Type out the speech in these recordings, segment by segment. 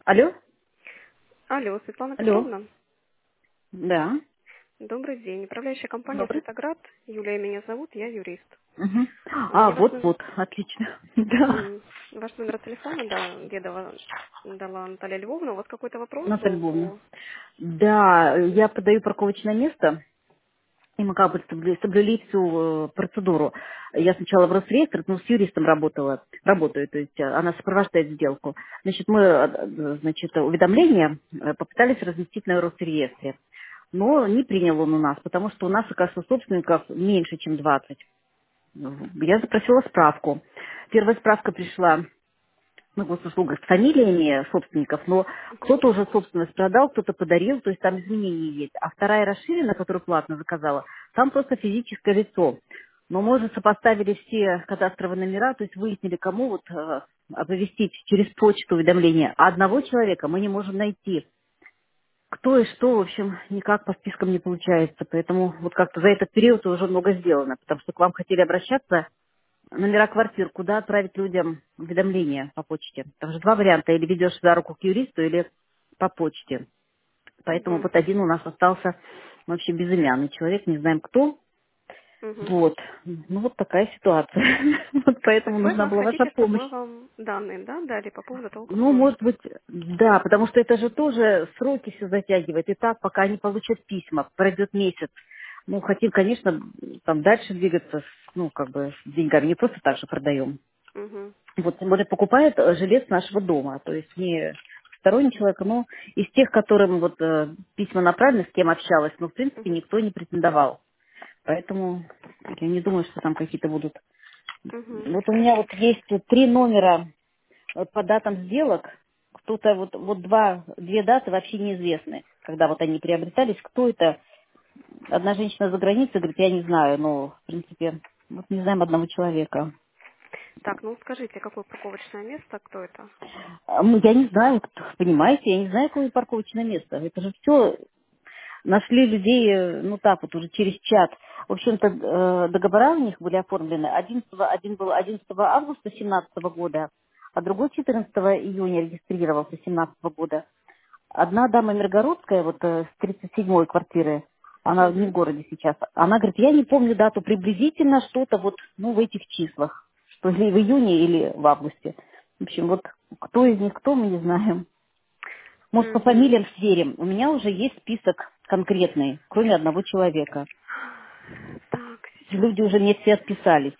Алло? Алло, Светлана Алло? Петровна. Да. Добрый день. Управляющая компания Добрый. «Светоград». Юлия меня зовут, я юрист. Мгм. Мне ваш Вот, отлично. Да. ваш номер телефона, да, Дедова дала Наталья Львовна. У вас какой-то вопрос Наталья был Львовна. по... Да, я подаю парковочное место, и мы как бы соблюли всю процедуру. Я сначала в Росреестр, ну, с юристом работаю, то есть она сопровождает сделку. Значит, мы, значит, уведомление попытались разместить на Росреестре. Но не принял он у нас, потому что у нас, оказывается, собственников меньше, чем 20. Я запросила справку. Первая справка пришла на госуслугах с фамилиями собственников, но кто-то уже собственность продал, кто-то подарил, то есть там изменения есть. А вторая расширенная, которую платно заказала, там просто физическое лицо. Но мы уже сопоставили все кадастровые номера, то есть выяснили, кому вот оповестить через почту уведомления. А одного человека мы не можем найти. Кто и что, в общем, никак по спискам не получается. Поэтому вот как-то за этот период уже много сделано, потому что к вам хотели обращаться номера квартир, куда отправить людям уведомления по почте. Там же два варианта, или ведешь за руку к юристу, или по почте. Поэтому Мгм, вот один у нас остался вообще безымянный человек, не знаем кто. мгм. Вот. Ну, вот такая ситуация. Вот То поэтому есть вы нужна нас была ваша хотите, чтобы помощь. мы вам данные, да, дали по поводу того, как Ну, мы... может быть, да, потому что это же тоже сроки все затягивает. И так, пока они получат письма, пройдет месяц. Ну, хотим, конечно, там дальше двигаться, ну, как бы, с деньгами. Не просто так же продаем. Мгм, Вот, тем более покупает жилец нашего дома, то есть не сторонний человек, но из тех, которым вот письма направлены, с кем общалась, но в принципе мгм, никто не претендовал. Поэтому я не думаю, что там какие-то будут. мгм. Вот у меня вот есть три номера по датам сделок. Кто-то вот две даты вообще неизвестны, когда вот они приобретались. Кто это? Одна женщина за границей говорит, я не знаю, но в принципе вот не знаем одного человека. Так, ну скажите, какое парковочное место, кто это? Я не знаю, понимаете, я не знаю, какое парковочное место. Это же все нашли людей, ну так вот, уже через чат. В общем-то, договора у них были оформлены. Один был 11 августа 2017 года, а другой 14 июня регистрировался 2017 года. Одна дама Миргородская, вот с 37-й квартиры, она не в Мгм, городе сейчас, она говорит, я не помню дату, приблизительно что-то вот, ну, в этих числах, что ли в июне или в августе. В общем, вот кто из них кто, мы не знаем. Может, по мгм. фамилиям сверим. У меня уже есть список конкретный, кроме одного человека. Так, сейчас. Люди уже мне все отписались.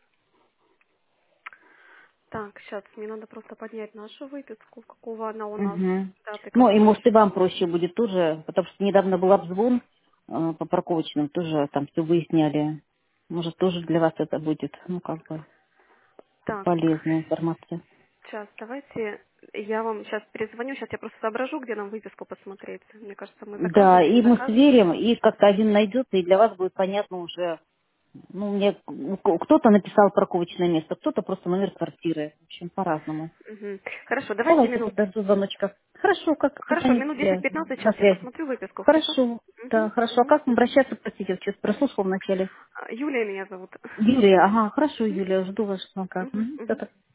Так, сейчас мне надо просто поднять нашу выписку, какого она у нас, Мгм. даты Ну, и какой. может, и вам проще будет тоже, потому что недавно был обзвон по парковочным, тоже там все выясняли. Может, тоже для вас это будет, ну, как бы, Так, полезная информация. сейчас, давайте я вам сейчас перезвоню, сейчас я просто соображу, где нам выписку посмотреть. Мне кажется, мы за каждый Да, или не и за мы каждый. сверим, и как-то один найдется, и для вас будет понятно уже. Ну, мне кто-то написал парковочное место, кто-то просто номер квартиры. В общем, по-разному. Мгм. Хорошо, давайте Давайте минут. тогда до звоночка. Хорошо, как Хорошо, позвоните, минут я 10-15 на сейчас я связи. посмотрю выписку, хорошо? Хорошо, да, Мгм, хорошо. А мгм, как вам мгм. обращаться, простите, вот сейчас прослушала вначале. Юлия меня зовут. Юлия, ага, хорошо, Мгм, Юлия, жду вашего звонка. мгм, мгм. Всё,